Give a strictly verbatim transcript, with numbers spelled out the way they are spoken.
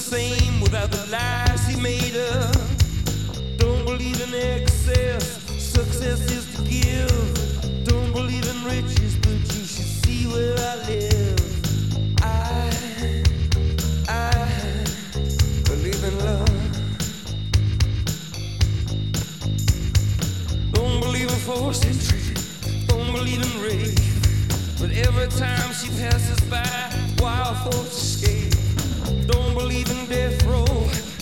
same without the lies he made up. Don't believe in excess, success is to give. Don't believe in riches, but you should see where I live. I, I believe in love. Don't believe in forced entry, don't believe in rape. But every time she passes by, wild thoughts escape. Don't believe in death row,